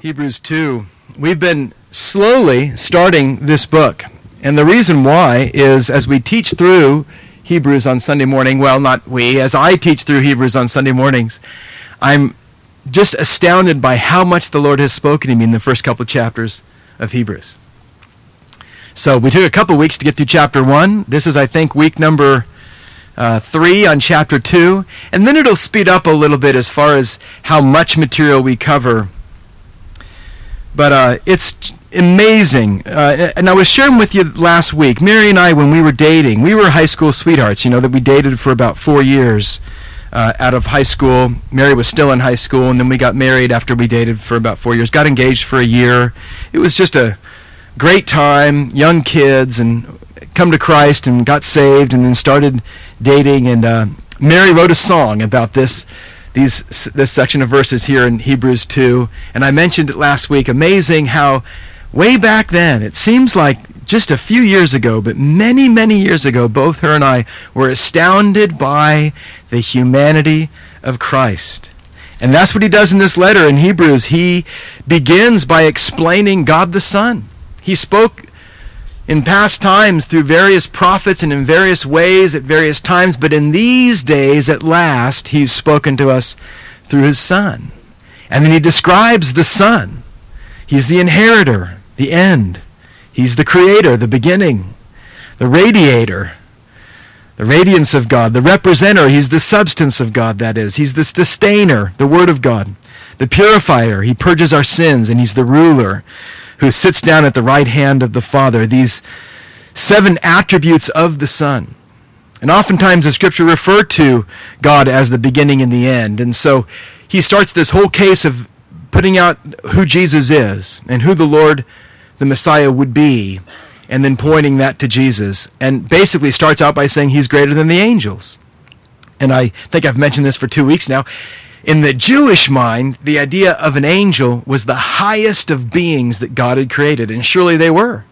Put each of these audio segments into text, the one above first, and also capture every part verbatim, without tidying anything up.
Hebrews two. We've been slowly starting this book. And the reason why is as we teach through Hebrews on Sunday morning, well, not we, as I teach through Hebrews on Sunday mornings, I'm just astounded by how much the Lord has spoken to me in the first couple of chapters of Hebrews. So we took a couple weeks to get through chapter one. This is, I think, week number uh, three on chapter two. And then it'll speed up a little bit as far as how much material we cover. But uh, it's amazing. Uh, and I was sharing with you last week, Mary and I, when we were dating, we were high school sweethearts, you know, that we dated for about four years uh, out of high school. Mary was still in high school, and then we got married after we dated for about four years, got engaged for a year. It was just a great time, young kids, and come to Christ and got saved and then started dating. And uh, Mary wrote a song about this These this section of verses here in Hebrews two, and I mentioned it last week. Amazing how way back then, it seems like just a few years ago, but many, many years ago, both her and I were astounded by the humanity of Christ. And that's what he does in this letter in Hebrews. He begins by explaining God the Son. He spoke in past times through various prophets and in various ways at various times, but in these days, at last, he's spoken to us through his Son. And then he describes the Son. He's the inheritor, the end. He's the creator, the beginning, the radiator, the radiance of God, the representer. He's the substance of God, that is. He's the sustainer, the Word of God, the purifier. He purges our sins, and he's the ruler who sits down at the right hand of the Father. These seven attributes of the Son. And oftentimes the Scripture refer to God as the beginning and the end. And so he starts this whole case of putting out who Jesus is and who the Lord, the Messiah, would be, and then pointing that to Jesus. And basically starts out by saying he's greater than the angels. And I think I've mentioned this for two weeks now. In the Jewish mind, the idea of an angel was the highest of beings that God had created, and surely they were.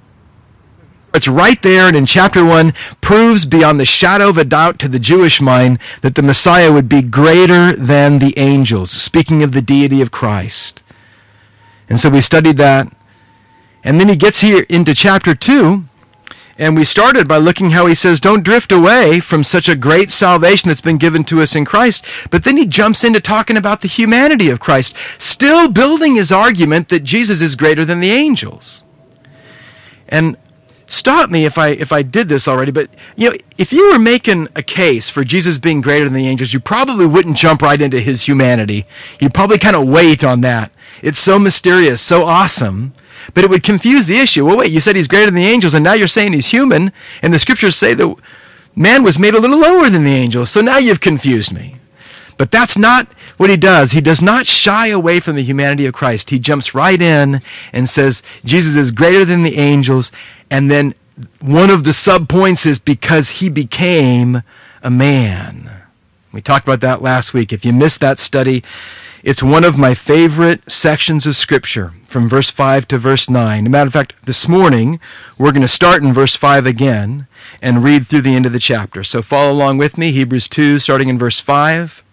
It's right there, and in chapter one, proves beyond the shadow of a doubt to the Jewish mind that the Messiah would be greater than the angels, speaking of the deity of Christ. And so we studied that. And then he gets here into chapter two, and we started by looking how he says, don't drift away from such a great salvation that's been given to us in Christ. But then he jumps into talking about the humanity of Christ, still building his argument that Jesus is greater than the angels. And stop me if I if I did this already, but you know, if you were making a case for Jesus being greater than the angels, you probably wouldn't jump right into his humanity. You'd probably kind of wait on that. It's so mysterious, so awesome. But it would confuse the issue. Well, wait, you said he's greater than the angels, and now you're saying he's human, and the Scriptures say that man was made a little lower than the angels, so now you've confused me. But that's not what he does. He does not shy away from the humanity of Christ. He jumps right in and says Jesus is greater than the angels, and then one of the subpoints is because he became a man. We talked about that last week. If you missed that study, it's one of my favorite sections of Scripture, from verse five to verse nine. As a matter of fact, this morning, we're going to start in verse five again and read through the end of the chapter. So follow along with me, Hebrews two, starting in verse five.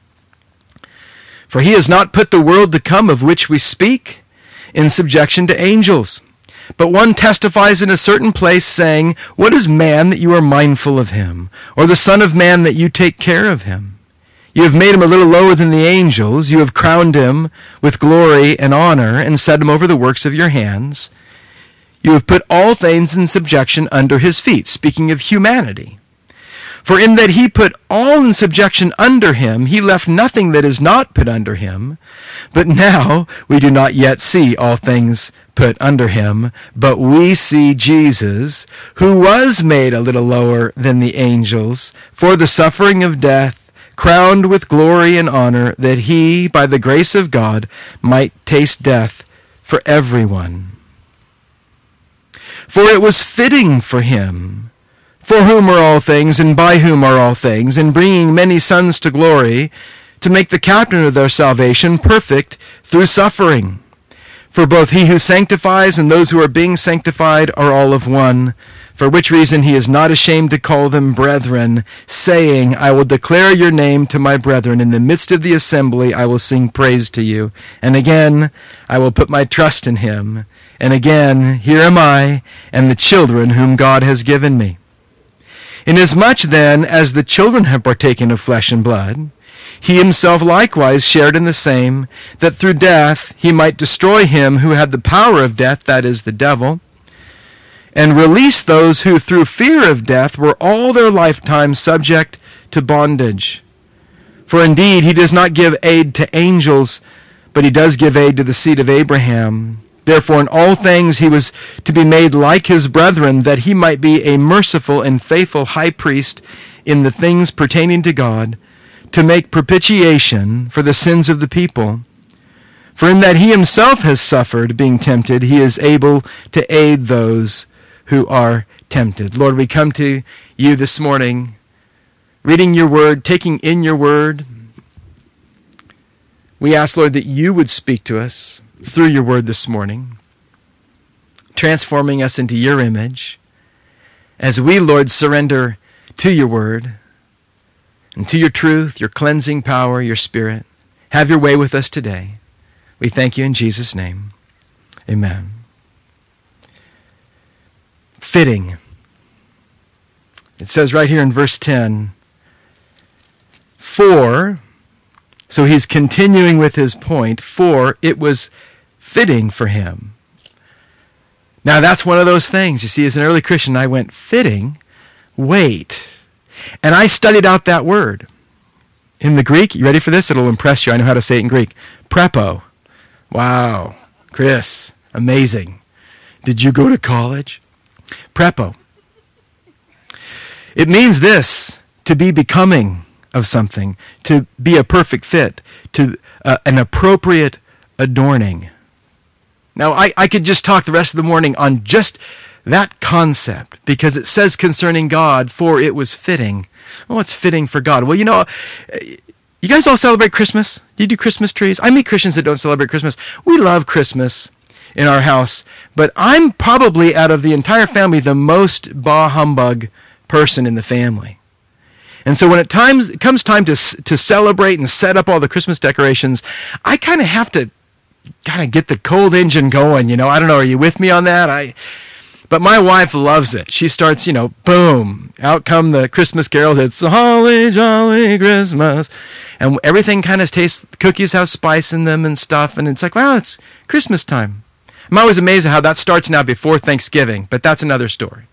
For he has not put the world to come of which we speak in subjection to angels. But one testifies in a certain place, saying, what is man that you are mindful of him, or the son of man that you take care of him? You have made him a little lower than the angels. You have crowned him with glory and honor and set him over the works of your hands. You have put all things in subjection under his feet, speaking of humanity. For in that he put all in subjection under him, he left nothing that is not put under him. But now we do not yet see all things put under him, but we see Jesus, who was made a little lower than the angels, for the suffering of death, crowned with glory and honor, that he, by the grace of God, might taste death for everyone. For it was fitting for him, for whom are all things, and by whom are all things, in bringing many sons to glory, to make the captain of their salvation perfect through suffering. For both he who sanctifies and those who are being sanctified are all of one, for which reason he is not ashamed to call them brethren, saying, I will declare your name to my brethren. In the midst of the assembly I will sing praise to you. And again, I will put my trust in him. And again, here am I and the children whom God has given me. Inasmuch then as the children have partaken of flesh and blood, he himself likewise shared in the same, that through death he might destroy him who had the power of death, that is, the devil, and release those who through fear of death were all their lifetime subject to bondage. For indeed he does not give aid to angels, but he does give aid to the seed of Abraham. Therefore in all things he was to be made like his brethren, that he might be a merciful and faithful high priest in the things pertaining to God, to make propitiation for the sins of the people. For in that he himself has suffered, being tempted, he is able to aid those who are tempted. Lord, we come to you this morning, reading your word, taking in your word. We ask, Lord, that you would speak to us through your word this morning, transforming us into your image, as we, Lord, surrender to your word, and to your truth, your cleansing power, your spirit. Have your way with us today. We thank you in Jesus' name. Amen. Fitting. It says right here in verse ten, for, so he's continuing with his point, for it was fitting for him. Now that's one of those things. You see, as an early Christian, I went, fitting? Wait. And I studied out that word. In the Greek, you ready for this? It'll impress you. I know how to say it in Greek. Prepo. Wow. Chris, amazing. Did you go to college? Prepo. It means this, to be becoming of something, to be a perfect fit, to uh, an appropriate adorning. Now, I, I could just talk the rest of the morning on just that concept, because it says concerning God, for it was fitting. Well, what's fitting for God? Well, you know, you guys all celebrate Christmas? Do you do Christmas trees? I meet Christians that don't celebrate Christmas. We love Christmas in our house, but I'm probably, out of the entire family, the most bah humbug person in the family. And so when it times it comes time to to celebrate and set up all the Christmas decorations, I kind of have to kind of get the cold engine going, you know. I don't know, are you with me on that? I But my wife loves it. She starts, you know, boom, out come the Christmas carols. It's a holly jolly Christmas. And everything kind of tastes, cookies have spice in them and stuff. And it's like, wow, it's Christmas time. I'm always amazed at how that starts now before Thanksgiving, but that's another story.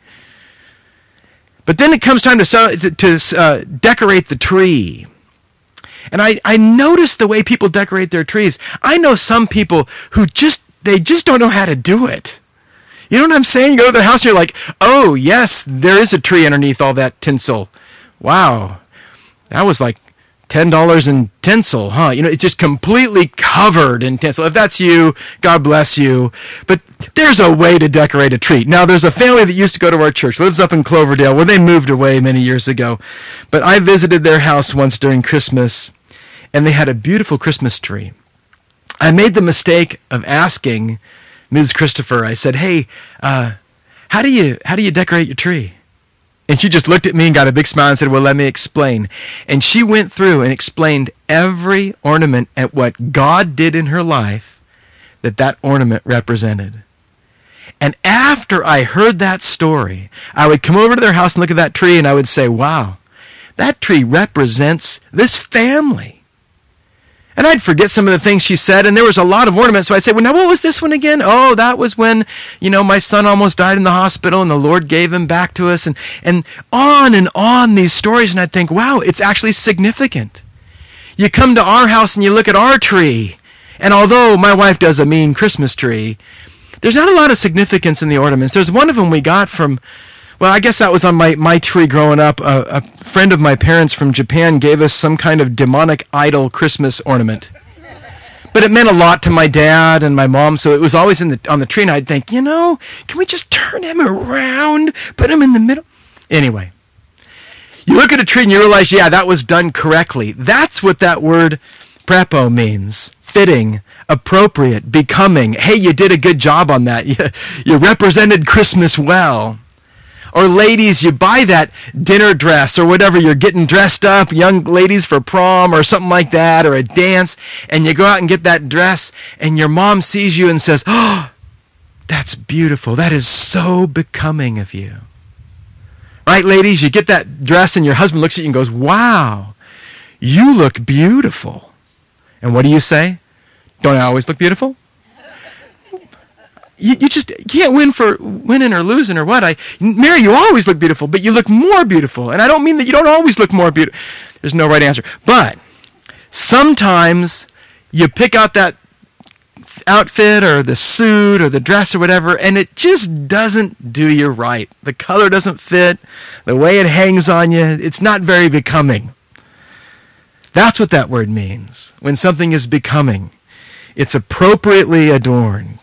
But then it comes time to, to, to uh, decorate the tree. And I, I notice the way people decorate their trees. I know some people who just, they just don't know how to do it. You know what I'm saying? You go to their house and you're like, oh, yes, there is a tree underneath all that tinsel. Wow. That was like ten dollars in tinsel, huh? You know, it's just completely covered in tinsel. If that's you, God bless you. But there's a way to decorate a tree. Now, there's a family that used to go to our church, lives up in Cloverdale, where they moved away many years ago. But I visited their house once during Christmas, and they had a beautiful Christmas tree. I made the mistake of asking Miz Christopher, I said, hey, uh, how do you how do you decorate your tree? And she just looked at me and got a big smile and said, well, let me explain. And she went through and explained every ornament at what God did in her life that that ornament represented. And after I heard that story, I would come over to their house and look at that tree, and I would say, wow, that tree represents this family. And I'd forget some of the things she said, and there was a lot of ornaments. So I'd say, well, now what was this one again? Oh, that was when, you know, my son almost died in the hospital, and the Lord gave him back to us, and, and on and on these stories. And I'd think, wow, it's actually significant. You come to our house and you look at our tree, and although my wife does a mean Christmas tree, there's not a lot of significance in the ornaments. There's one of them we got from, well, I guess that was on my, my tree growing up. A, a friend of my parents from Japan gave us some kind of demonic idol Christmas ornament. But it meant a lot to my dad and my mom, so it was always in the on the tree, and I'd think, you know, can we just turn him around, put him in the middle? Anyway, you look at a tree and you realize, yeah, that was done correctly. That's what that word Prepo means fitting, appropriate, becoming. Hey, you did a good job on that. You, you represented Christmas well. Or ladies, you buy that dinner dress or whatever, you're getting dressed up, young ladies for prom or something like that, or a dance, and you go out and get that dress, and your mom sees you and says, oh, that's beautiful. That is so becoming of you. Right, ladies? You get that dress and your husband looks at you and goes, wow, you look beautiful. And what do you say? Don't I always look beautiful? You, you just you can't win for winning or losing or what. I, Mary, you always look beautiful, but you look more beautiful. And I don't mean that you don't always look more beautiful. There's no right answer. But sometimes you pick out that outfit or the suit or the dress or whatever, and it just doesn't do you right. The color doesn't fit. The way it hangs on you, it's not very becoming. That's what that word means. When something is becoming, it's appropriately adorned.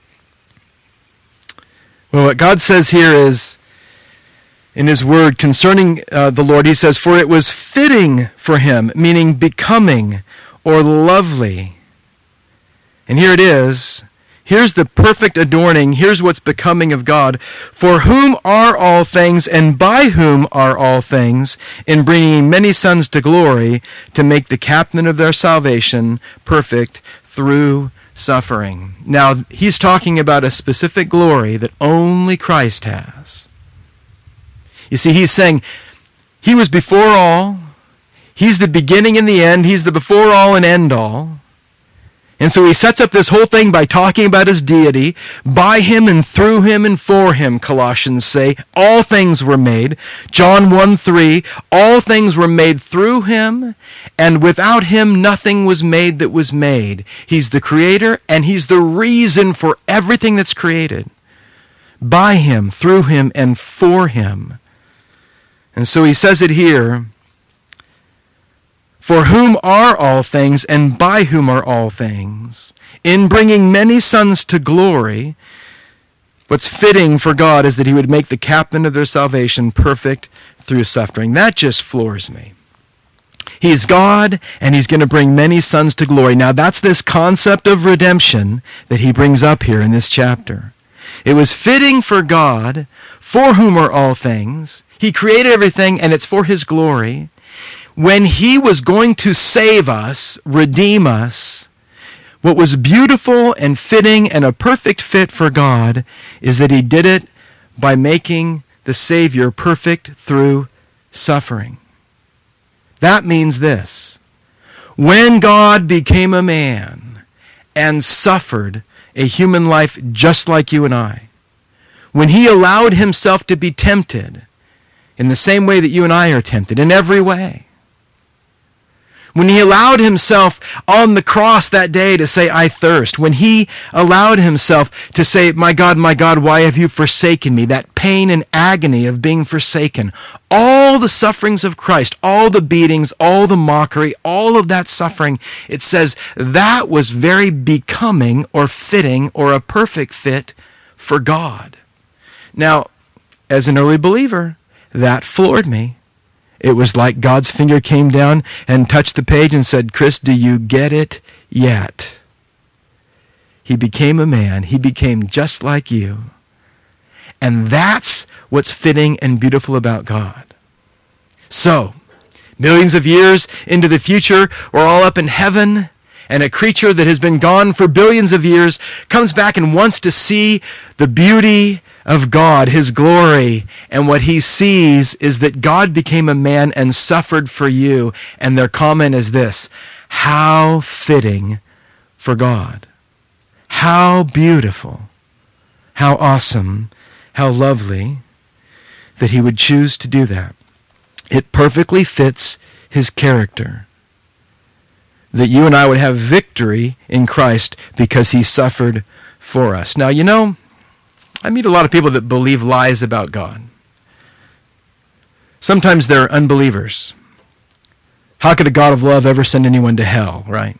Well, what God says here is, in his word concerning uh, the Lord, he says, for it was fitting for him, meaning becoming or lovely. And here it is. Here's the perfect adorning. Here's what's becoming of God. For whom are all things, and by whom are all things, in bringing many sons to glory, to make the captain of their salvation perfect through suffering. Now, he's talking about a specific glory that only Christ has. You see, he's saying he was before all. He's the beginning and the end. He's the before all and end all. And so he sets up this whole thing by talking about his deity. By him and through him and for him, Colossians say, all things were made. John one three, all things were made through him, and without him nothing was made that was made. He's the creator, and he's the reason for everything that's created. By him, through him, and for him. And so he says it here, for whom are all things, and by whom are all things, in bringing many sons to glory. What's fitting for God is that he would make the captain of their salvation perfect through suffering. That just floors me. He's God, and he's going to bring many sons to glory. Now, that's this concept of redemption that he brings up here in this chapter. It was fitting for God, for whom are all things. He created everything, and it's for his glory. When he was going to save us, redeem us, what was beautiful and fitting and a perfect fit for God is that he did it by making the Savior perfect through suffering. That means this: when God became a man and suffered a human life just like you and I, when he allowed himself to be tempted in the same way that you and I are tempted, in every way, when he allowed himself on the cross that day to say, I thirst. When he allowed himself to say, my God, my God, why have you forsaken me? That pain and agony of being forsaken. All the sufferings of Christ, all the beatings, all the mockery, all of that suffering, it says that was very becoming or fitting or a perfect fit for God. Now, as an early believer, that floored me. It was like God's finger came down and touched the page and said, Chris, do you get it yet? He became a man. He became just like you. And that's what's fitting and beautiful about God. So, millions of years into the future, we're all up in heaven, and a creature that has been gone for billions of years comes back and wants to see the beauty of God, his glory, and what he sees is that God became a man and suffered for you, and their comment is this: how fitting for God. How beautiful, how awesome, how lovely that he would choose to do that. It perfectly fits his character, that you and I would have victory in Christ because he suffered for us. Now, you know, I meet a lot of people that believe lies about God. Sometimes they're unbelievers. How could a God of love ever send anyone to hell, right?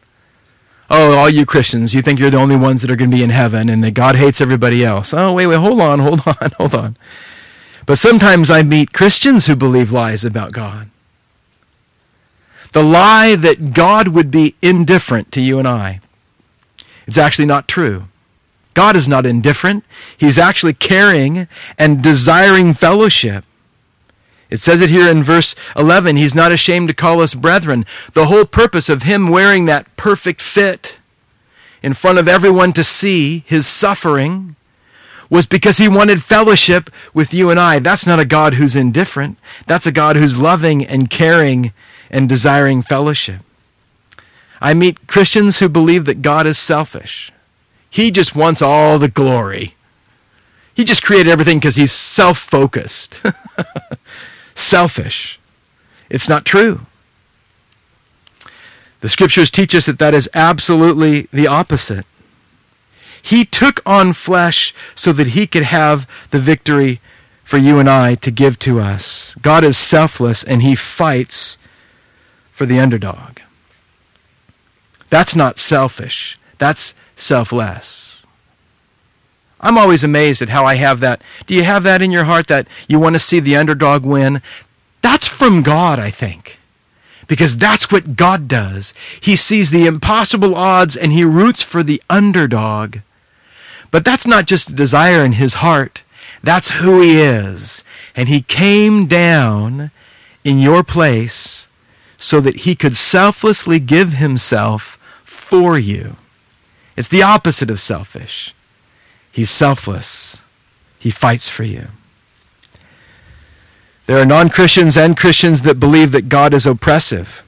Oh, all you Christians, you think you're the only ones that are going to be in heaven and that God hates everybody else. Oh, wait, wait, hold on, hold on, hold on. But sometimes I meet Christians who believe lies about God. The lie that God would be indifferent to you and I. It's actually not true. God is not indifferent. He's actually caring and desiring fellowship. It says it here in verse eleven, he's not ashamed to call us brethren. The whole purpose of him wearing that perfect fit in front of everyone to see his suffering was because he wanted fellowship with you and I. That's not a God who's indifferent. That's a God who's loving and caring and desiring fellowship. I meet Christians who believe that God is selfish. He just wants all the glory. He just created everything because he's self-focused. Selfish. It's not true. The scriptures teach us that that is absolutely the opposite. He took on flesh so that he could have the victory for you and I to give to us. God is selfless and he fights for the underdog. That's not selfish. That's selfless. I'm always amazed at how I have that. Do you have that in your heart, that you want to see the underdog win? That's from God, I think. Because that's what God does. He sees the impossible odds and he roots for the underdog. But that's not just a desire in his heart. That's who he is. And he came down in your place so that he could selflessly give himself for you. It's the opposite of selfish. He's selfless. He fights for you. There are non-Christians and Christians that believe that God is oppressive.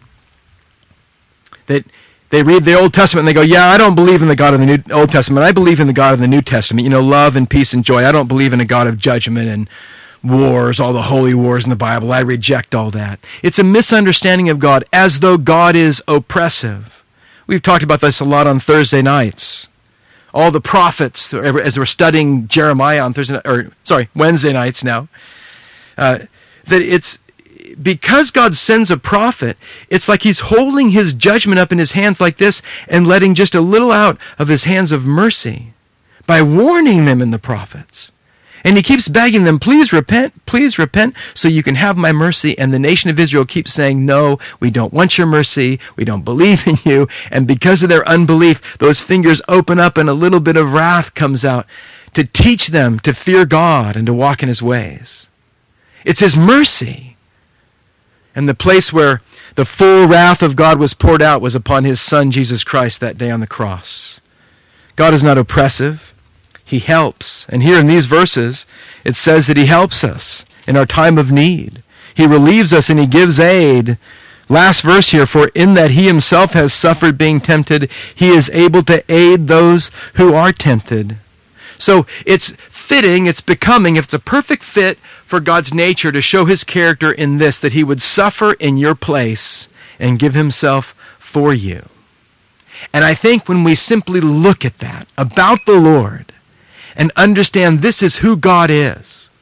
That they read the Old Testament and they go, yeah, I don't believe in the God of the New Old Testament. I believe in the God of the New Testament. You know, love and peace and joy. I don't believe in a God of judgment and wars, all the holy wars in the Bible. I reject all that. It's a misunderstanding of God, as though God is oppressive. We've talked about this a lot on Thursday nights. All the prophets, as we're studying Jeremiah on Thursday, or sorry, Wednesday nights now, uh, that it's because God sends a prophet, it's like he's holding his judgment up in his hands like this and letting just a little out of his hands of mercy by warning them in the prophets. And he keeps begging them, please repent, please repent, so you can have my mercy. And the nation of Israel keeps saying, no, we don't want your mercy. We don't believe in you. And because of their unbelief, those fingers open up and a little bit of wrath comes out to teach them to fear God and to walk in his ways. It's his mercy. And the place where the full wrath of God was poured out was upon his son, Jesus Christ, that day on the cross. God is not oppressive. He helps. And here in these verses, it says that he helps us in our time of need. He relieves us and he gives aid. Last verse here, for in that he himself has suffered being tempted, he is able to aid those who are tempted. So it's fitting, it's becoming, if it's a perfect fit for God's nature to show his character in this, that he would suffer in your place and give himself for you. And I think when we simply look at that about the Lord and understand this is who God is.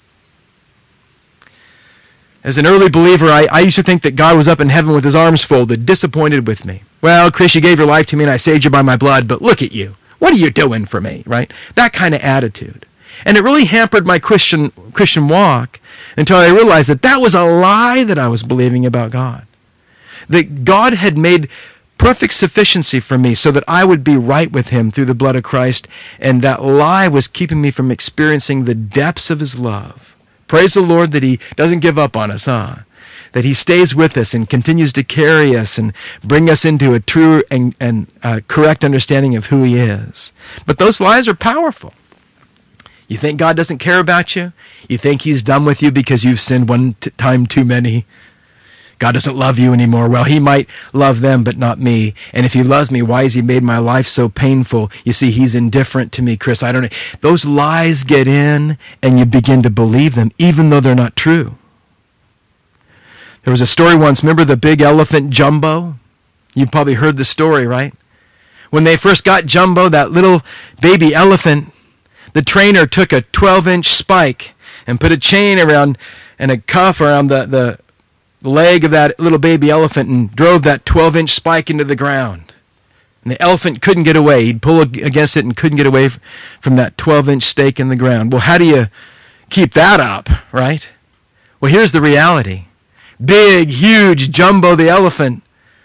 As an early believer, I, I used to think that God was up in heaven with his arms folded, disappointed with me. Well, Chris, you gave your life to me and I saved you by my blood, but look at you. What are you doing for me, right? That kind of attitude. And it really hampered my Christian Christian walk until I realized that that was a lie that I was believing about God. That God had made perfect sufficiency for me so that I would be right with him through the blood of Christ, and that lie was keeping me from experiencing the depths of his love. Praise the Lord that he doesn't give up on us, huh? That he stays with us and continues to carry us and bring us into a true and, and uh, correct understanding of who he is. But those lies are powerful. You think God doesn't care about you? You think he's done with you because you've sinned one t- time too many? God doesn't love you anymore. Well, he might love them, but not me. And if he loves me, why has he made my life so painful? You see, he's indifferent to me, Chris. I don't know. Those lies get in and you begin to believe them, even though they're not true. There was a story once, remember the big elephant Jumbo? You've probably heard the story, right? When they first got Jumbo, that little baby elephant, the trainer took a twelve-inch spike and put a chain around and a cuff around the, the, the leg of that little baby elephant and drove that twelve-inch spike into the ground. And the elephant couldn't get away. He'd pull against it and couldn't get away from that twelve-inch stake in the ground. Well, how do you keep that up, right? Well, here's the reality. Big, huge Jumbo the elephant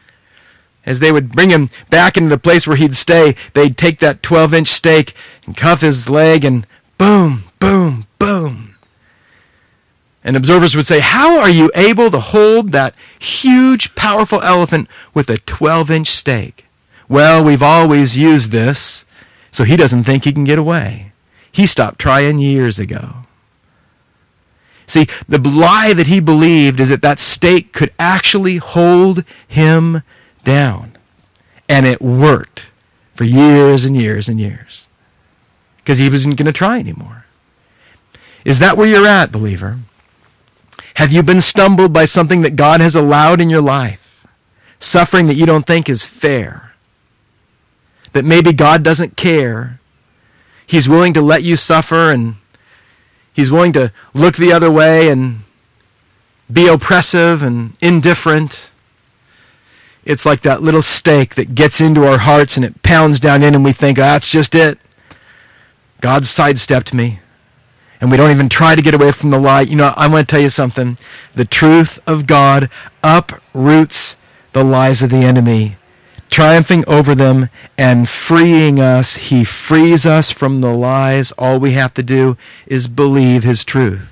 As they would bring him back into the place where he'd stay, they'd take that twelve-inch stake and cuff his leg, and boom, boom, boom. And observers would say, how are you able to hold that huge, powerful elephant with a twelve-inch stake? Well, we've always used this, so he doesn't think he can get away. He stopped trying years ago. See, the lie that he believed is that that stake could actually hold him down. And it worked for years and years and years. Because he wasn't going to try anymore. Is that where you're at, believer? Have you been stumbled by something that God has allowed in your life? Suffering that you don't think is fair? That maybe God doesn't care? He's willing to let you suffer, and he's willing to look the other way and be oppressive and indifferent. It's like that little stake that gets into our hearts and it pounds down in, and we think, oh, that's just it. God sidestepped me. And we don't even try to get away from the lie. You know, I want to tell you something. The truth of God uproots the lies of the enemy, triumphing over them and freeing us. He frees us from the lies. All we have to do is believe his truth.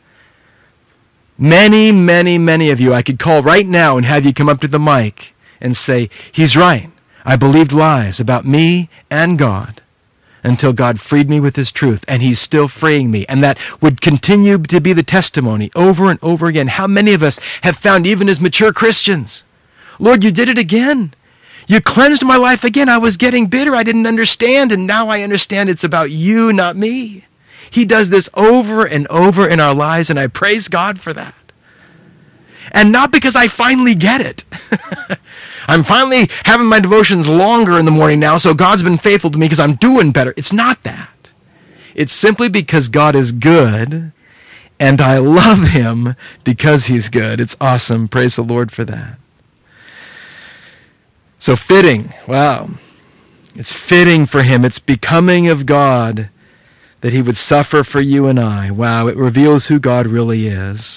Many, many, many of you, I could call right now and have you come up to the mic and say, he's right. I believed lies about me and God until God freed me with his truth, and he's still freeing me. And that would continue to be the testimony over and over again. How many of us have found, even as mature Christians, Lord, you did it again. You cleansed my life again. I was getting bitter. I didn't understand, and now I understand it's about you, not me. He does this over and over in our lives, and I praise God for that. And not because I finally get it. I'm finally having my devotions longer in the morning now, so God's been faithful to me because I'm doing better. It's not that. It's simply because God is good, and I love him because he's good. It's awesome. Praise the Lord for that. So fitting, wow. It's fitting for him. It's becoming of God that he would suffer for you and I. Wow, it reveals who God really is.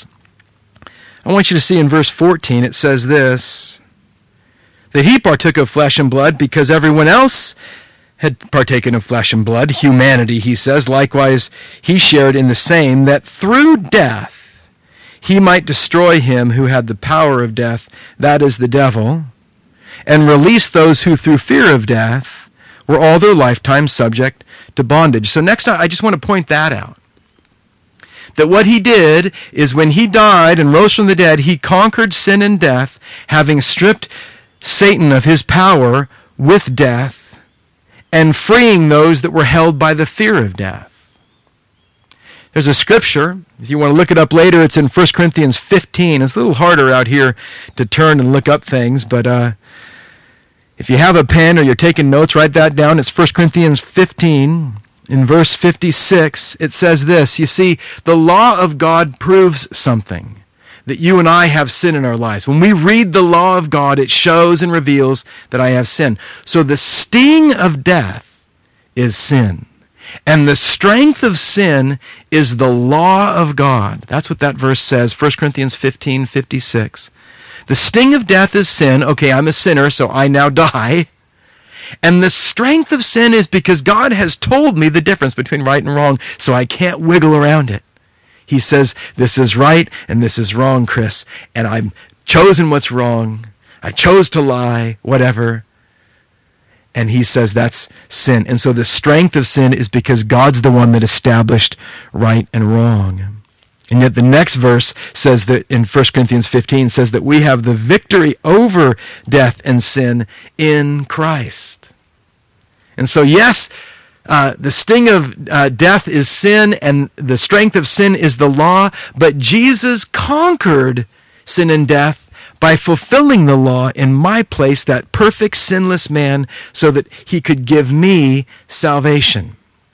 I want you to see in verse fourteen, it says this, that he partook of flesh and blood because everyone else had partaken of flesh and blood, humanity, he says. Likewise, he shared in the same, that through death he might destroy him who had the power of death, that is the devil, and release those who through fear of death were all their lifetime subject to bondage. So next time, I just want to point that out. That what he did is when he died and rose from the dead, he conquered sin and death, having stripped Satan of his power with death, and freeing those that were held by the fear of death. There's a scripture, if you want to look it up later, it's in First Corinthians fifteen. It's a little harder out here to turn and look up things, but uh, if you have a pen or you're taking notes, write that down. It's First Corinthians fifteen. In verse fifty-six, it says this, you see, the law of God proves something, that you and I have sin in our lives. When we read the law of God, it shows and reveals that I have sin. So the sting of death is sin. And the strength of sin is the law of God. That's what that verse says, First Corinthians fifteen fifty-six. The sting of death is sin. Okay, I'm a sinner, so I now die. And the strength of sin is because God has told me the difference between right and wrong, so I can't wiggle around it. He says, this is right and this is wrong, Chris, and I've chosen what's wrong. I chose to lie, whatever. And he says that's sin. And so the strength of sin is because God's the one that established right and wrong. And yet the next verse says that in First Corinthians fifteen says that we have the victory over death and sin in Christ. And so yes, uh, the sting of uh, death is sin and the strength of sin is the law, but Jesus conquered sin and death by fulfilling the law in my place, that perfect sinless man, so that he could give me salvation.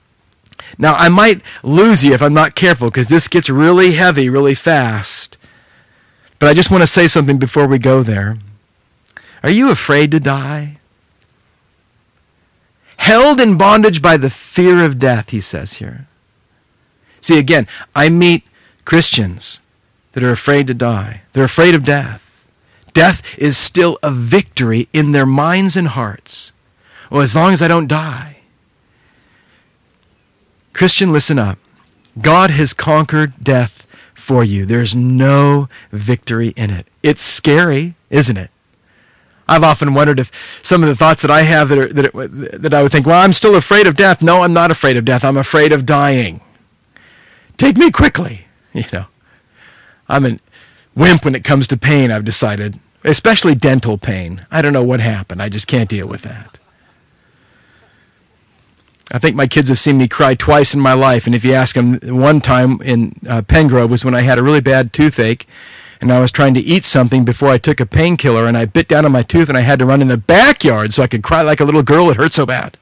Now, I might lose you if I'm not careful, because this gets really heavy really fast. But I just want to say something before we go there. Are you afraid to die? Held in bondage by the fear of death, he says here. See, again, I meet Christians that are afraid to die. They're afraid of death. Death is still a victory in their minds and hearts. Well, as long as I don't die. Christian, listen up. God has conquered death for you. There's no victory in it. It's scary, isn't it? I've often wondered if some of the thoughts that I have that, are, that, it, that I would think, well, I'm still afraid of death. No, I'm not afraid of death. I'm afraid of dying. Take me quickly. You know, I'm a wimp when it comes to pain, I've decided, especially dental pain. I don't know what happened. I just can't deal with that. I think my kids have seen me cry twice in my life, and if you ask them, one time in uh, Pengrove was when I had a really bad toothache, and I was trying to eat something before I took a painkiller, and I bit down on my tooth, and I had to run in the backyard so I could cry like a little girl. It hurt so bad.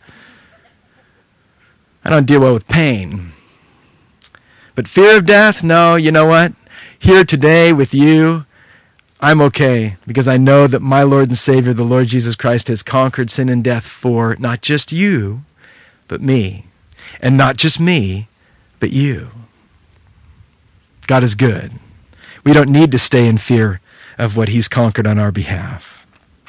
I don't deal well with pain. But fear of death? No, you know what? Here today with you, I'm okay, because I know that my Lord and Savior, the Lord Jesus Christ, has conquered sin and death for not just you, but me. And not just me, but you. God is good. We don't need to stay in fear of what he's conquered on our behalf.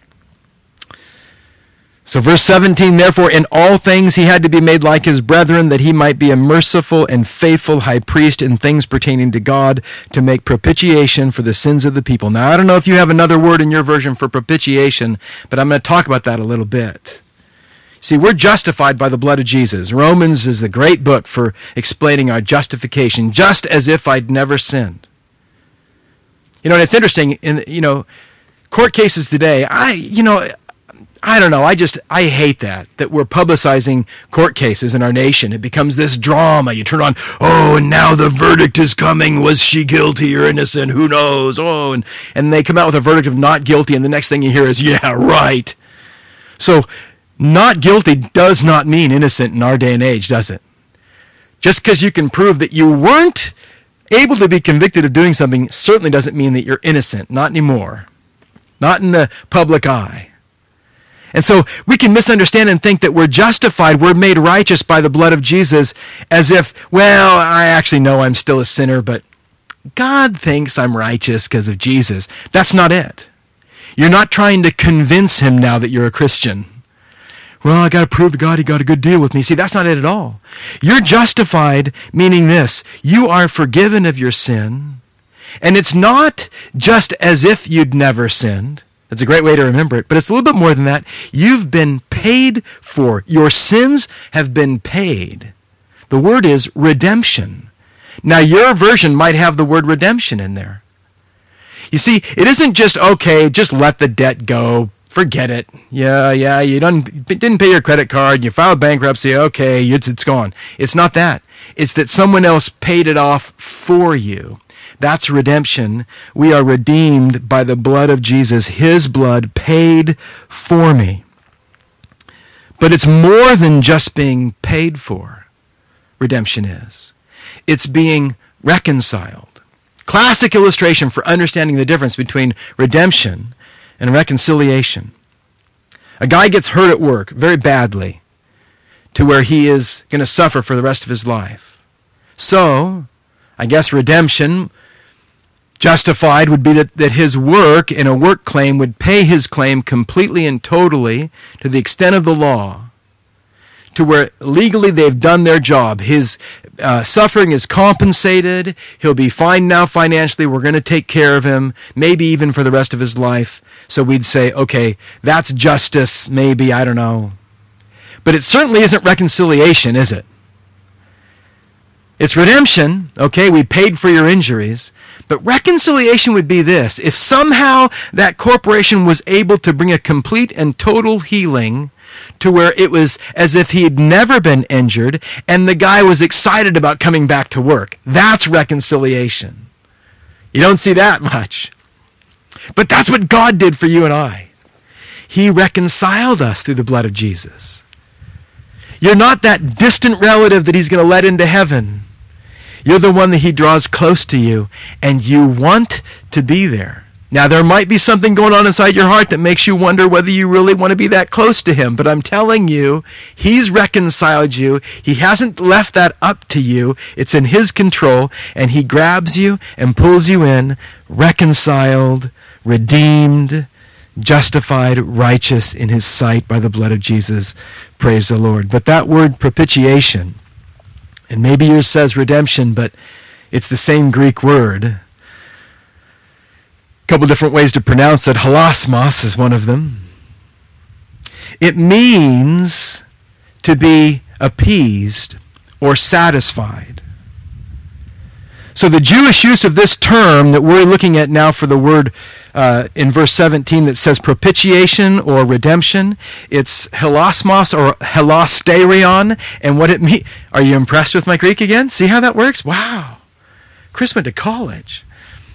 So verse seventeen, therefore in all things he had to be made like his brethren, that he might be a merciful and faithful high priest in things pertaining to God, to make propitiation for the sins of the people. Now, I don't know if you have another word in your version for propitiation, but I'm going to talk about that a little bit. See, we're justified by the blood of Jesus. Romans is the great book for explaining our justification, just as if I'd never sinned. You know, and it's interesting, in, you know, court cases today, I, you know, I don't know, I just, I hate that, that we're publicizing court cases in our nation. It becomes this drama. You turn on, oh, and now the verdict is coming. Was she guilty or innocent? Who knows? Oh, and, and they come out with a verdict of not guilty, and the next thing you hear is, yeah, right. So, not guilty does not mean innocent in our day and age, does it? Just because you can prove that you weren't able to be convicted of doing something certainly doesn't mean that you're innocent. Not anymore. Not in the public eye. And so we can misunderstand and think that we're justified, we're made righteous by the blood of Jesus, as if, well, I actually know I'm still a sinner, but God thinks I'm righteous because of Jesus. That's not it. You're not trying to convince him now that you're a Christian. Well, I got to prove to God he got a good deal with me. See, that's not it at all. You're justified, meaning this. You are forgiven of your sin. And it's not just as if you'd never sinned. That's a great way to remember it. But it's a little bit more than that. You've been paid for. Your sins have been paid. The word is redemption. Now, your version might have the word redemption in there. You see, it isn't just, okay, just let the debt go. Forget it. Yeah, yeah, you didn't, didn't pay your credit card, you filed bankruptcy, okay, it's, it's gone. It's not that. It's that someone else paid it off for you. That's redemption. We are redeemed by the blood of Jesus. His blood paid for me. But it's more than just being paid for, redemption is. It's being reconciled. Classic illustration for understanding the difference between redemption and reconciliation. A guy gets hurt at work very badly to where he is going to suffer for the rest of his life. So, I guess redemption, justified, would be that, that his work in a work claim would pay his claim completely and totally to the extent of the law, to where legally they've done their job. His uh, suffering is compensated. He'll be fine now financially. We're going to take care of him, maybe even for the rest of his life. So we'd say, okay, that's justice, maybe, I don't know. But it certainly isn't reconciliation, is it? It's redemption. Okay, we paid for your injuries. But reconciliation would be this. If somehow that corporation was able to bring a complete and total healing to where it was as if he had never been injured, and the guy was excited about coming back to work. That's reconciliation. You don't see that much. But that's what God did for you and I. He reconciled us through the blood of Jesus. You're not that distant relative that he's going to let into heaven. You're the one that he draws close to you, and you want to be there. Now, there might be something going on inside your heart that makes you wonder whether you really want to be that close to him. But I'm telling you, he's reconciled you. He hasn't left that up to you. It's in his control, and he grabs you and pulls you in, reconciled redeemed, justified, righteous in his sight by the blood of Jesus. Praise the Lord. But that word propitiation, and maybe yours says redemption, but it's the same Greek word. A couple different ways to pronounce it. Hilasmos is one of them. It means to be appeased or satisfied. So the Jewish use of this term that we're looking at now for the word uh, in verse seventeen that says propitiation or redemption, it's hilasmos or hilasterion. And what it means, are you impressed with my Greek again? See how that works? Wow. Chris went to college.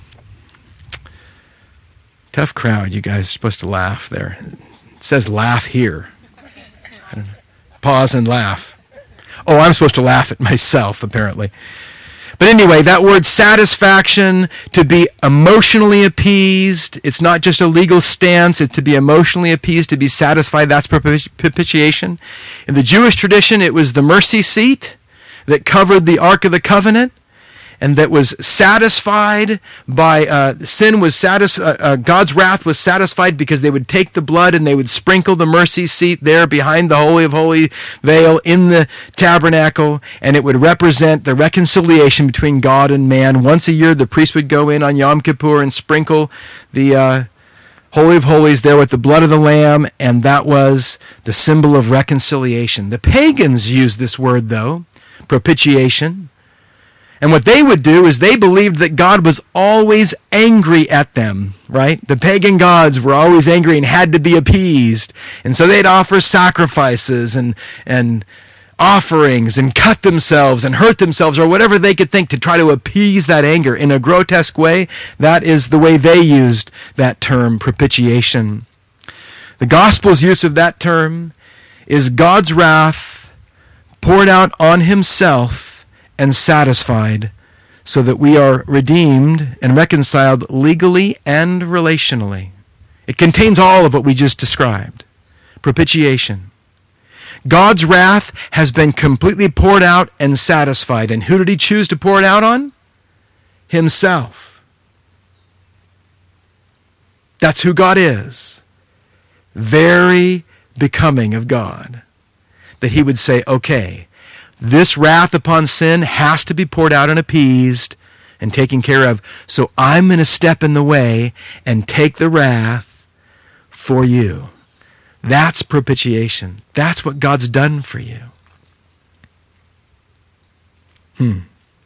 Tough crowd, you guys are supposed to laugh there. It says laugh here. I don't know. Pause and laugh. Oh, I'm supposed to laugh at myself, apparently. But anyway, that word satisfaction, to be emotionally appeased, it's not just a legal stance, it's to be emotionally appeased, to be satisfied, that's propitiation. In the Jewish tradition, it was the mercy seat that covered the Ark of the Covenant, and that was satisfied by, uh, sin was satisfied, uh, uh, God's wrath was satisfied because they would take the blood and they would sprinkle the mercy seat there behind the Holy of Holies veil in the tabernacle, and it would represent the reconciliation between God and man. Once a year, the priest would go in on Yom Kippur and sprinkle the uh, Holy of Holies there with the blood of the Lamb, and that was the symbol of reconciliation. The pagans used this word, though, propitiation. And what they would do is they believed that God was always angry at them, right? The pagan gods were always angry and had to be appeased. And so they'd offer sacrifices and, and offerings and cut themselves and hurt themselves or whatever they could think to try to appease that anger in a grotesque way. That is the way they used that term, propitiation. The gospel's use of that term is God's wrath poured out on himself and satisfied so that we are redeemed and reconciled legally and relationally. It contains all of what we just described. Propitiation. God's wrath has been completely poured out and satisfied. And who did he choose to pour it out on? Himself. That's who God is. Very becoming of God. That he would say, okay, this wrath upon sin has to be poured out and appeased and taken care of. So I'm going to step in the way and take the wrath for you. That's propitiation. That's what God's done for you. Hmm.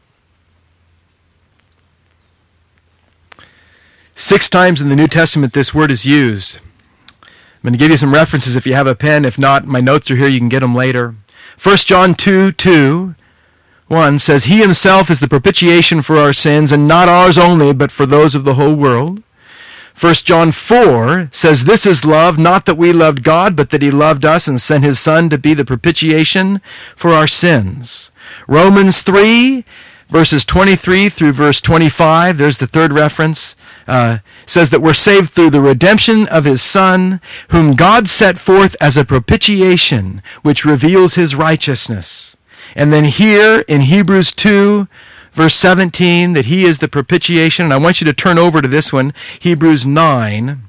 Six times in the New Testament this word is used. I'm going to give you some references if you have a pen. If not, my notes are here. You can get them later. First John two, two, one says, he himself is the propitiation for our sins, and not ours only, but for those of the whole world. First John four says, this is love, not that we loved God, but that he loved us and sent his Son to be the propitiation for our sins. Romans three, verses twenty-three through verse twenty-five, there's the third reference, uh, says that we're saved through the redemption of his Son, whom God set forth as a propitiation, which reveals his righteousness. And then here in Hebrews two, verse seventeen, that he is the propitiation. And I want you to turn over to this one, Hebrews nine,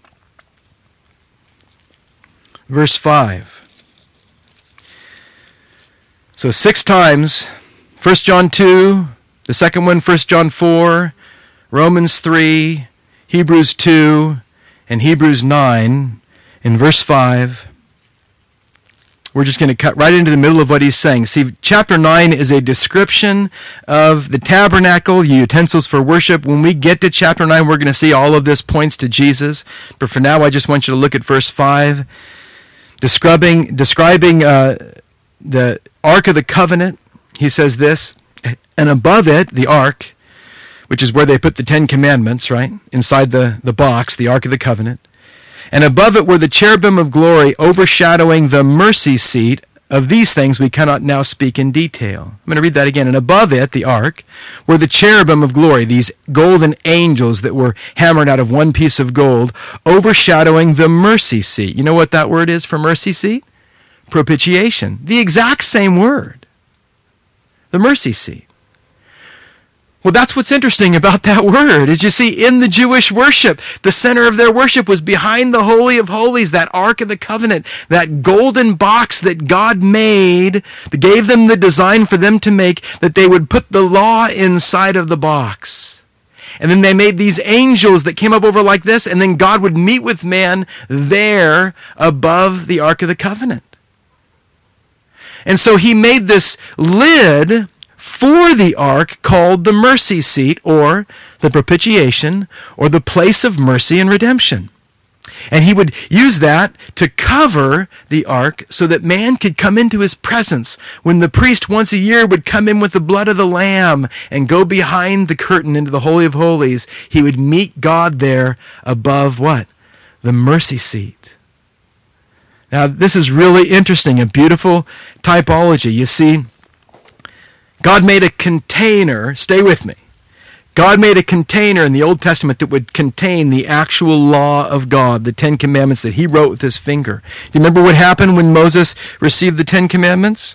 verse five. So six times, First John two, the second one, First John four, Romans three, Hebrews two, and Hebrews nine, in verse five. We're just going to cut right into the middle of what he's saying. See, chapter nine is a description of the tabernacle, the utensils for worship. When we get to chapter nine, we're going to see all of this points to Jesus. But for now, I just want you to look at verse five, describing, describing uh, the Ark of the Covenant. He says this, and above it, the Ark, which is where they put the Ten Commandments, right? Inside the, the box, the Ark of the Covenant. And above it were the cherubim of glory overshadowing the mercy seat. Of these things we cannot now speak in detail. I'm going to read that again. And above it, the ark, were the cherubim of glory, these golden angels that were hammered out of one piece of gold, overshadowing the mercy seat. You know what that word is for mercy seat? Propitiation. The exact same word. The mercy seat. Well, that's what's interesting about that word, is you see, in the Jewish worship, the center of their worship was behind the Holy of Holies, that Ark of the Covenant, that golden box that God made, that gave them the design for them to make, that they would put the law inside of the box. And then they made these angels that came up over like this, and then God would meet with man there above the Ark of the Covenant. And so he made this lid for the ark called the mercy seat, or the propitiation, or the place of mercy and redemption. And he would use that to cover the ark so that man could come into his presence when the priest once a year would come in with the blood of the lamb and go behind the curtain into the Holy of Holies. He would meet God there above what? The mercy seat. Now, this is really interesting, a beautiful typology. You see, God made a container, stay with me. God made a container in the Old Testament that would contain the actual law of God, the Ten Commandments that he wrote with his finger. Do you remember what happened when Moses received the Ten Commandments?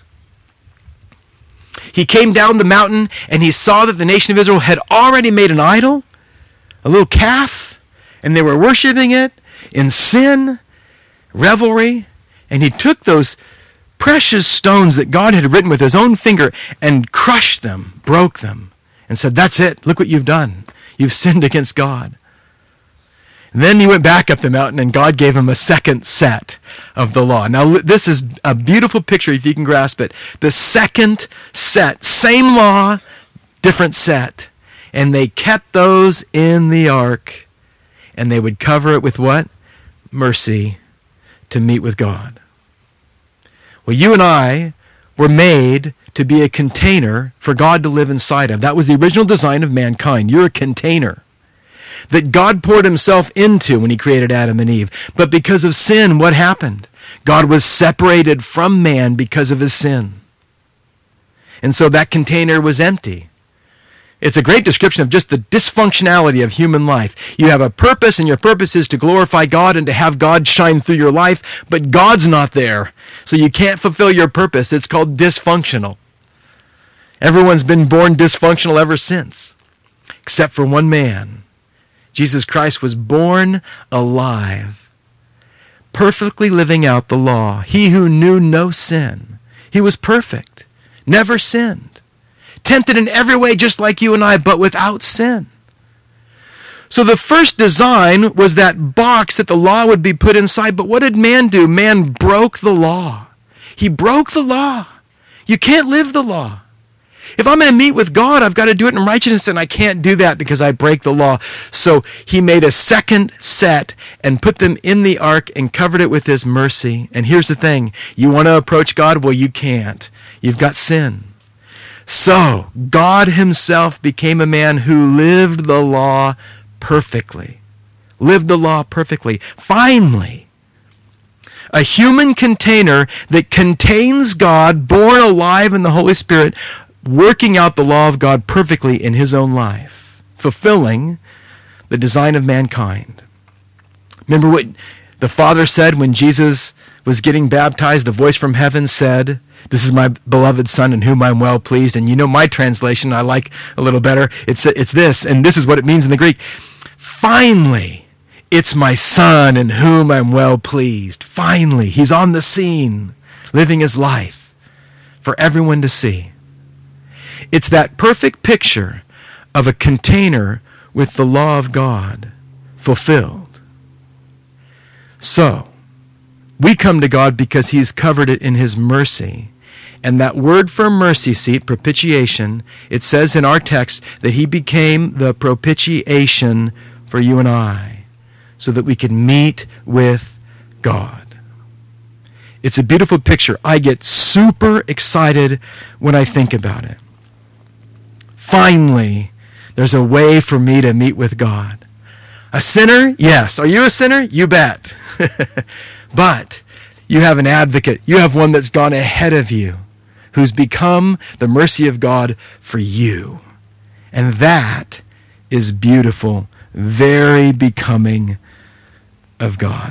He came down the mountain and he saw that the nation of Israel had already made an idol, a little calf, and they were worshiping it in sin, revelry, and he took those precious stones that God had written with his own finger and crushed them, broke them, and said, that's it. Look what you've done. You've sinned against God. And then he went back up the mountain and God gave him a second set of the law. Now this is a beautiful picture if you can grasp it. The second set, same law, different set. And they kept those in the ark and they would cover it with what? Mercy, to meet with God. Well, you and I were made to be a container for God to live inside of. That was the original design of mankind. You're a container that God poured himself into when he created Adam and Eve. But because of sin, what happened? God was separated from man because of his sin. And so that container was empty. It's a great description of just the dysfunctionality of human life. You have a purpose, and your purpose is to glorify God and to have God shine through your life, but God's not there, so you can't fulfill your purpose. It's called dysfunctional. Everyone's been born dysfunctional ever since, except for one man. Jesus Christ was born alive, perfectly living out the law. He who knew no sin. He was perfect, never sinned. Tempted in every way just like you and I, but without sin. So the first design was that box that the law would be put inside, but what did man do? Man broke the law. He broke the law. You can't live the law. If I'm going to meet with God, I've got to do it in righteousness, and I can't do that because I break the law. So he made a second set and put them in the ark and covered it with his mercy. And here's the thing. You want to approach God? Well, you can't. You've got sin. So, God himself became a man who lived the law perfectly. Lived the law perfectly. Finally, a human container that contains God, born alive in the Holy Spirit, working out the law of God perfectly in his own life, fulfilling the design of mankind. Remember what the Father said when Jesus was getting baptized? The voice from heaven said, "This is my beloved Son in whom I'm well pleased." And you know my translation I like a little better. It's, it's this, and this is what it means in the Greek. Finally, it's my Son in whom I'm well pleased. Finally, he's on the scene, living his life for everyone to see. It's that perfect picture of a container with the law of God fulfilled. So, we come to God because he's covered it in his mercy. And that word for mercy seat, propitiation, it says in our text that he became the propitiation for you and I, so that we could meet with God. It's a beautiful picture. I get super excited when I think about it. Finally, there's a way for me to meet with God. A sinner? Yes. Are you a sinner? You bet. But you have an advocate. You have one that's gone ahead of you, who's become the mercy of God for you. And that is beautiful, very becoming of God.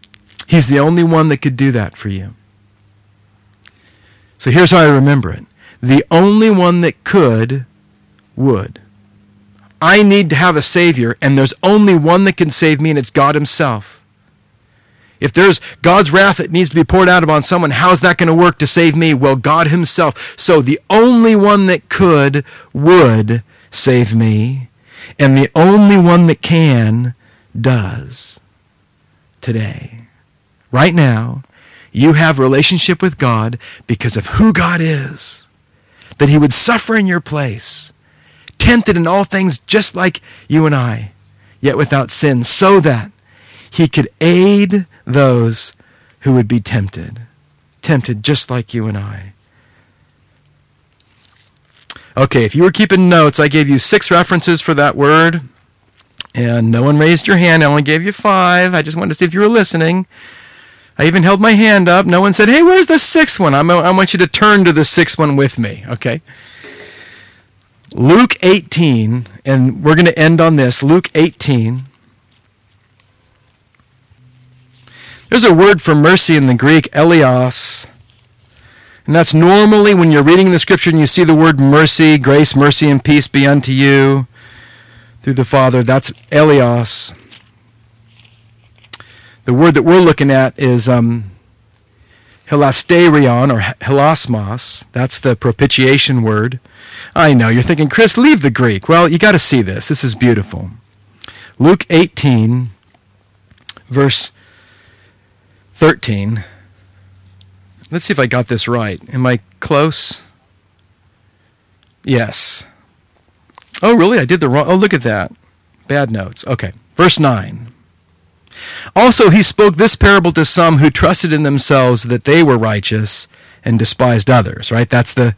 He's the only one that could do that for you. So here's how I remember it. the only one that could would. I need to have a Savior, and there's only one that can save me, and it's God himself. If there's God's wrath that needs to be poured out upon someone, how's that going to work to save me? Well, God himself. So the only one that could would save me, and the only one that can does today. Right now, you have a relationship with God because of who God is, that he would suffer in your place, tempted in all things just like you and I, yet without sin, so that he could aid those who would be tempted, tempted just like you and I. Okay, if you were keeping notes, I gave you six references for that word, and no one raised your hand. I only gave you five. I just wanted to see if you were listening. I even held my hand up. No one said, hey, where's the sixth one? I'm, I want you to turn to the sixth one with me, okay? Luke eighteen, and we're going to end on this. Luke eighteen. There's a word for mercy in the Greek, eleos. And that's normally when you're reading the scripture and you see the word mercy, grace, mercy, and peace be unto you through the Father. That's eleos. The word that we're looking at is um, hilasterion, or hilasmos. That's the propitiation word. I know, you're thinking, Chris, leave the Greek. Well, you got to see this. This is beautiful. Luke eighteen, verse thirteen. Let's see if I got this right. Am I close? Yes. Oh, really? I did the wrong... Oh, look at that. Bad notes. Okay. Verse nine. Also he spoke this parable to some who trusted in themselves that they were righteous and despised others. Right? That's the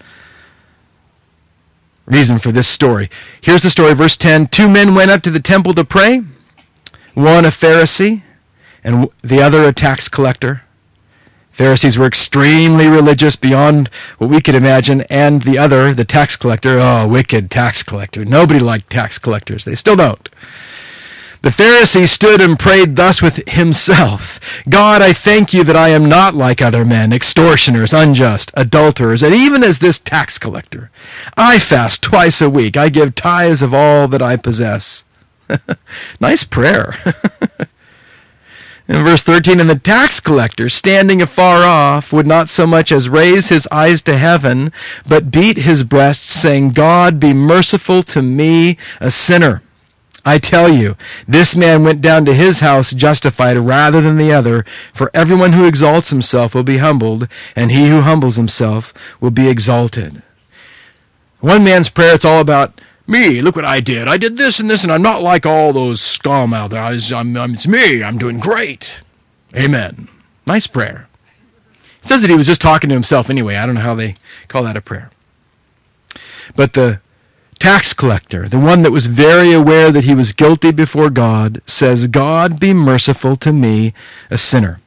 reason for this story. Here's the story. Verse ten. Two men went up to the temple to pray. One a Pharisee and the other a tax collector. Pharisees were extremely religious beyond what we could imagine, and the other, the tax collector, oh, wicked tax collector. Nobody liked tax collectors. They still don't. The Pharisee stood and prayed thus with himself, God, I thank you that I am not like other men, extortioners, unjust, adulterers, and even as this tax collector. I fast twice a week. I give tithes of all that I possess. Nice prayer. In verse thirteen, and the tax collector, standing afar off, would not so much as raise his eyes to heaven, but beat his breast, saying, God, be merciful to me, a sinner. I tell you, this man went down to his house justified rather than the other, for everyone who exalts himself will be humbled, and he who humbles himself will be exalted. One man's prayer, it's all about me, look what I did. I did this and this, and I'm not like all those scum out there. I was, I'm, I'm, it's me. I'm doing great. Amen. Nice prayer. It says that he was just talking to himself anyway. I don't know how they call that a prayer. But the tax collector, the one that was very aware that he was guilty before God, says, God, be merciful to me, a sinner.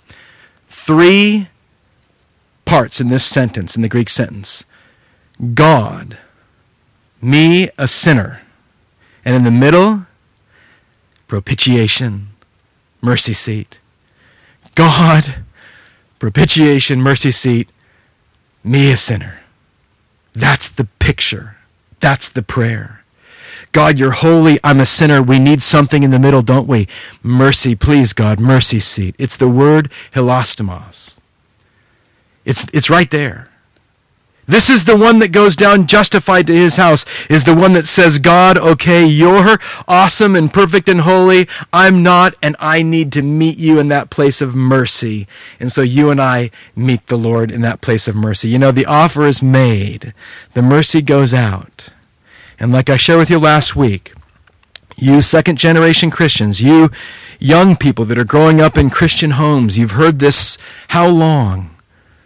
Three parts in this sentence, in the Greek sentence. God, me, a sinner. And in the middle, propitiation, mercy seat. God, propitiation, mercy seat, me, a sinner. That's the picture. That's the prayer. God, you're holy. I'm a sinner. We need something in the middle, don't we? Mercy, please, God, mercy seat. It's the word hilastomos. It's, it's right there. This is the one that goes down justified to his house, is the one that says, God, okay, you're awesome and perfect and holy. I'm not, and I need to meet you in that place of mercy. And so you and I meet the Lord in that place of mercy. You know, the offer is made. The mercy goes out. And like I shared with you last week, you second-generation Christians, you young people that are growing up in Christian homes, you've heard this how long?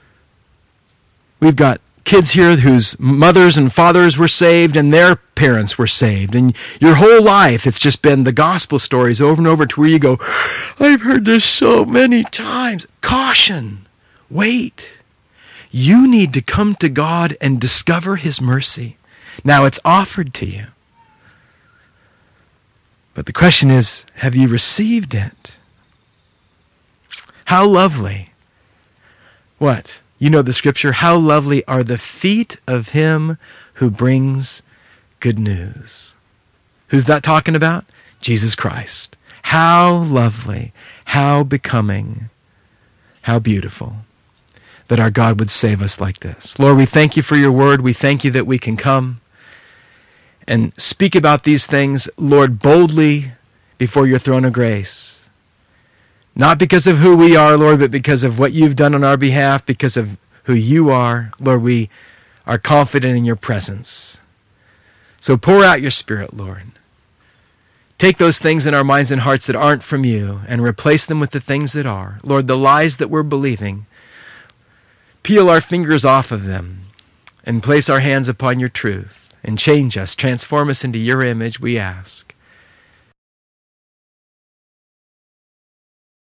We've got kids here whose mothers and fathers were saved and their parents were saved. And your whole life, it's just been the gospel stories over and over to where you go, I've heard this so many times. Caution. Wait. You need to come to God and discover his mercy. Now it's offered to you. But the question is, have you received it? How lovely. What? You know the scripture, how lovely are the feet of him who brings good news. Who's that talking about? Jesus Christ. How lovely, how becoming, how beautiful that our God would save us like this. Lord, we thank you for your word. We thank you that we can come and speak about these things, Lord, boldly before your throne of grace. Not because of who we are, Lord, but because of what you've done on our behalf, because of who you are. Lord, we are confident in your presence. So pour out your Spirit, Lord. Take those things in our minds and hearts that aren't from you and replace them with the things that are. Lord, the lies that we're believing, peel our fingers off of them and place our hands upon your truth and change us, transform us into your image, we ask.